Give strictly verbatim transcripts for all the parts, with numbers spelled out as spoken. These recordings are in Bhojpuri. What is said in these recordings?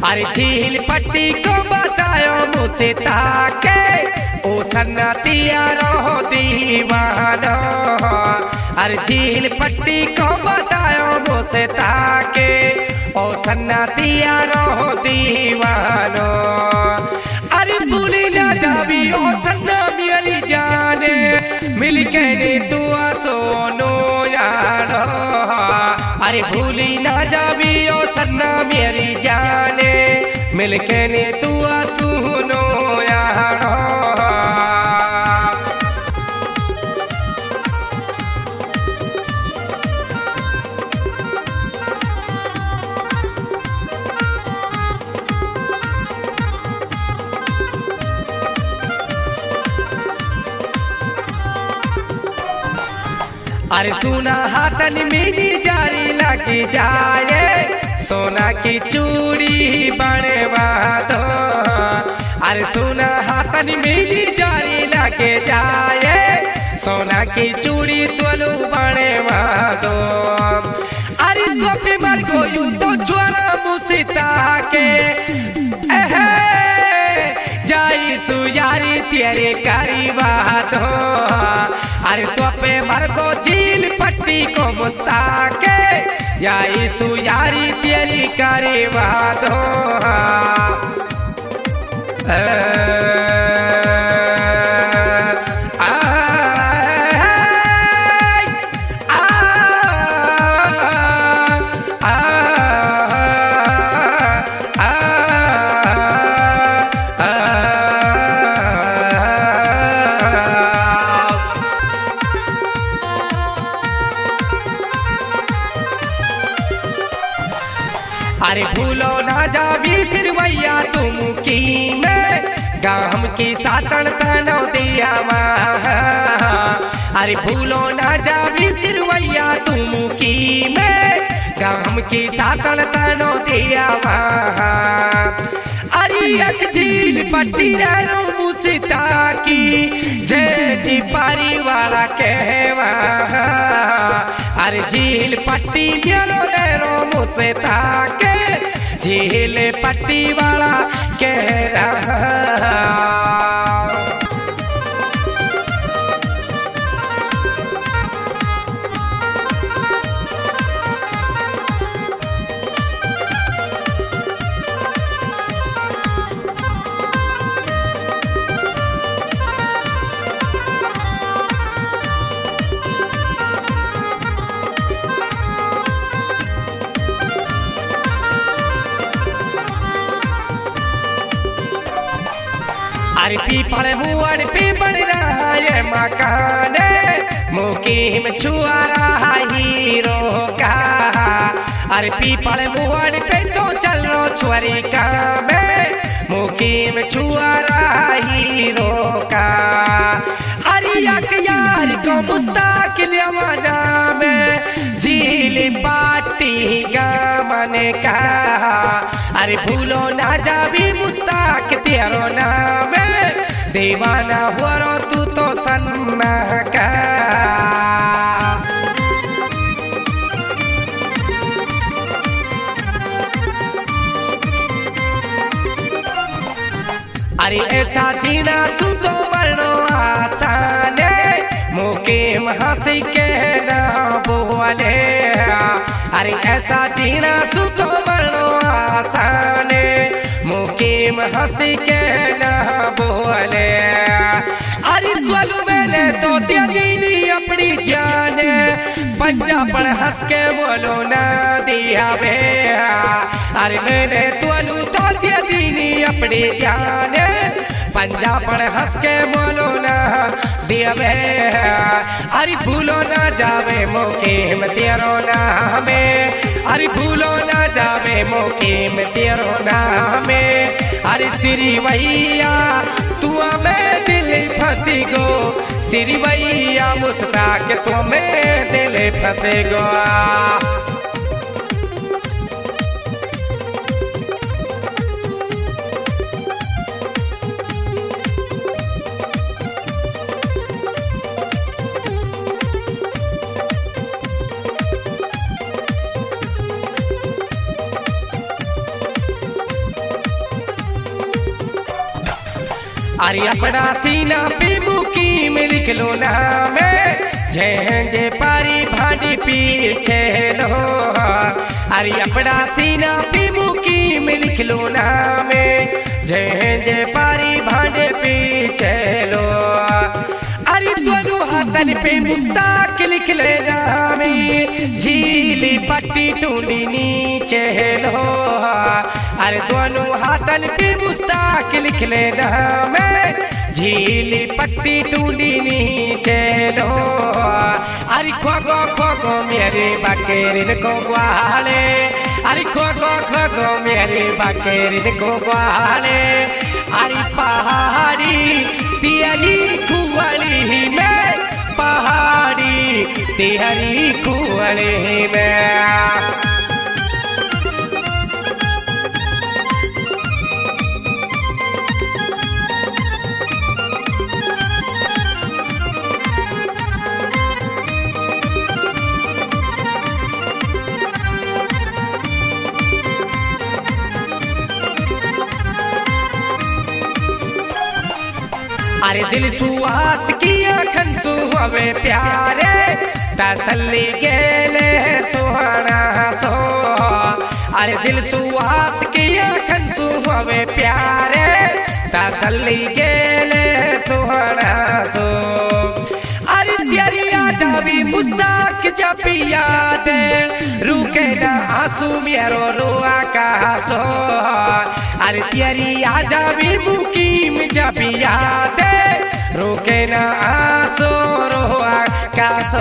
अरे झील पट्टी को बतायो मुझसे ताके ओ सन्नतिया रहो दीवानो। अरे झील पट्टी को बतायो मुझसे ताके ओ सन्नतिया रहो दीवानो। अरे भूली ना जाबी ओ सन्ना मेरी जाने मिल के ने दुआ सोनो यारो। अरे भूली ना जाबी ओ सन्ना मेरी जाने मिल के ने दुआ सुनो यारो। अरे सुना हाथन मेरी जारी लगी जाए सोना की चूड़ी बनवा दो। अरे सुना हाथन मेरी जारी लगे जाए सोना की चूड़ी तोलू बनवा दो। अरे गोपी मर को यू तो छोरा मुसिता के जाई सुयारी तेरे करी बात हो। अरे तो पे मर को झील पट्टी को मुस्ताके जाई सुयारी तेरी करी बात हो। अरे भूलो ना जाबी सिरवैया तुम की मैं गाम की सातन तनो दिया माँ। अरे भूलो ना जाबी सिरवैया तुम की मैं गाम की सातन तनो दिया माँ। अरे एक झील पट्टी रो मुसिता की जेठी पारी वाला कहवा। अरे झील पट्टी मेरो रो मुसिता के झील पट्टी वाला कह रहा। अरे पीपल मुअड़ पे बन रहा है मकान मुकीम छुआ रहा हीरो का। अरे पीपल मुअड़ पे तो चल रो छुरी का में मुकीम छुआ रहा हीरो का। अरे एक यार को मुस्ताकिल यवाना में झील पाटी गामन का। अरे भूलो ना जाबी मुस्ताक तेरो नाम दीवाना हुआ तू तो सन्ना का। अरे ऐसा जीना सु तो मरनो आसान मुकीम हंसी के ना बोले। अरे ऐसा जीना सु तो मरनो आसान मुकीम हंसी के ना बोले। अरे बोलू मैंने तो तेरी अपनी जान पंजा पर हंस के बोलो ना दिया बे। अरे मैंने तोलू तो तेरी अपनी जान पंजा पर हंस के बोलो ना दिया बे। अरे भूलो ना जावे मुकीम तेरो नाम। अरे भूलो ना जावे मुकीम तेरो नाम। अरे श्री भैया तू में दिल फंसी गो श्री भैया मुस्ताक तुम्हें दिल फंसे गो। अरे अपना सीना पे मुकीम लिख लो नाम, जय जय पारी भांडी पीछे लो। अरे अपना सीना पे मुकीम लिख लो नाम, जय जय पारी भांडे पीछे लो। अरे दोनों हाथन पे मुस्ताक लिख ले नाम, झीली पट्टी टूंडी नीचे लो। अरे दोनों हाथन पे मुस्ताक लिख ले नाम, झीली पट्टी टूंडी नीचे लो। अरे खोगो खोगो मेरे बकेरिन को ग्वाले, अरे खोगो खोगो मेरे बकेरिन को ग्वाले। अरे पहाड़ी तिहरी कुंवली में, पहाड़ी तिहरी कुंवली में। अरे दिल सुहास की अखन सुहवे प्यारे, तसल्ली गेले सुहाना सो। अरे दिल सुहास की अखन सुहवे प्यारे, तसल्ली गेले सुहाना सो। अरे तेरी आजा भी मुस्ताक जब याद, रुके ना आंसू मेरो रोआ का सो। अरे तेरी आजा भी मुकीम जब याद, रुके ना आंसू रोआ का सो।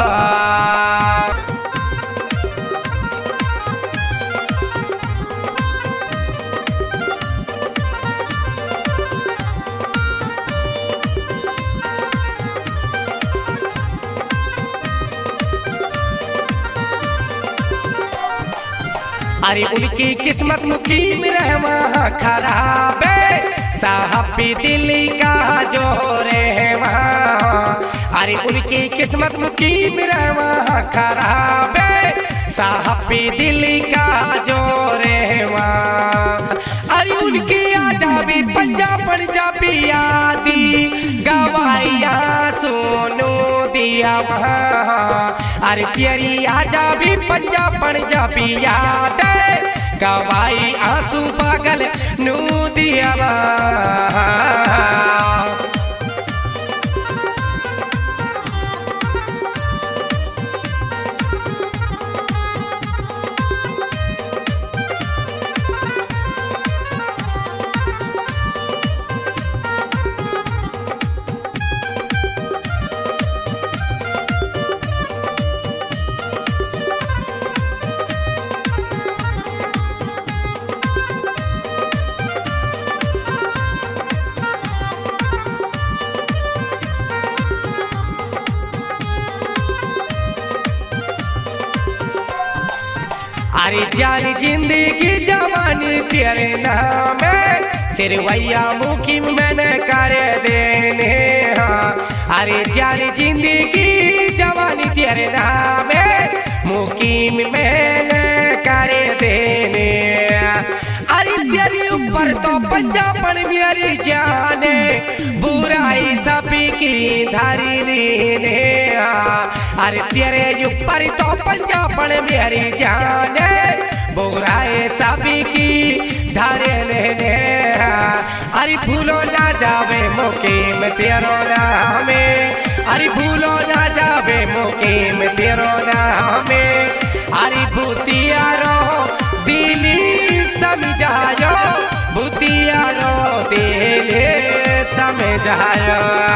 अरे उनकी किस्मत मुकीम रहमा खराब, साहबी दिल्ली का जो रहमा। अरे उनकी किस्मत मुकीम रहमा खराब, साहबी दिल्ली का जो रहमा। अरे उनकी आजाबी पंजाब पंजाबी आदि गवाइया सुनो दिया वहाँ। अरे तेरी आजाबी पंजाब पंजाबी याद, गवाई आंसू पागल नू दिया वहाँ। अरे जानी जिंदगी जवानी तेरे नाम, सिरवैया मुकीम मैंने कर देने। अरे जानी जिंदगी जवानी तेरे नाम, मुकीम मैंने कर देने। अरे तेरे ऊपर तो पंजाबन मेरी जाने, बुराई सभी की धारी लेने। अरे तेरे ऊपर तो पंजाबन मेरी जाने, बुराई सभी की धारे लेने। अरे भूलो ना जावे मुकीम तेरो नाम, अरे भूलो ना जावे मुकीम तेरो नाम। अरे भूतिया रो दिली समझायो, भूतिया रो दिली समझायो।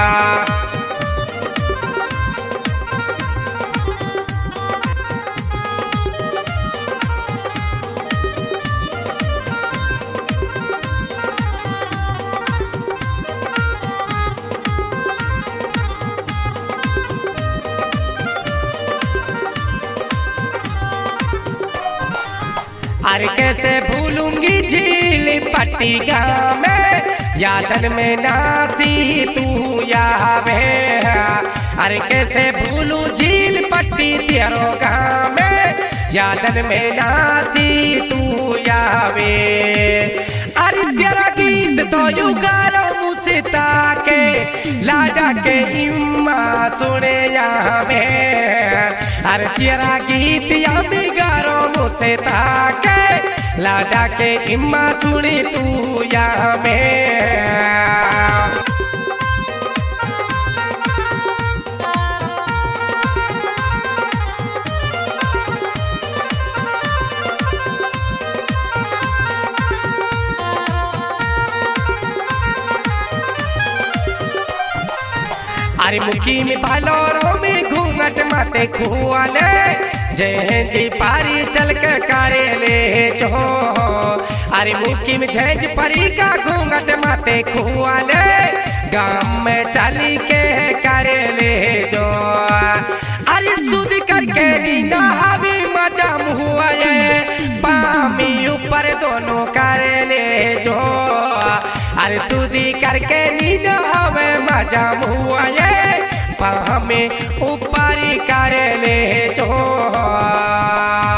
अरे कैसे भूलूंगी झील पट्टी गाँव में, यादन में नासी तू यावे। अरे कैसे भूलू झील पट्टी तेरो गाँव में, यादन में नासी तू यावे। अरे तेरा गीत तो यू गारो मुझसे सीता के लाडा के इम्मा सुने यहाँ में अरे तेरा गीत या बिगारो मुझसे ताके लाडा के इम्मा सुनी तू यहाँ में। अरे मुखी में बालोरों में घूंघट माते खुआले जय जी पारी चल के करे ले जो अरे मुखी में झेंझ परी का घूंघट माते खुआले गांव में चली के करे ले जो अरे सुध करके नींदा हवी मजा मुआ पामी ऊपर दोनों करे ले जो अरे सुधी करके नींद हमें मजा मुआ पामे ऊपर करे ले जो।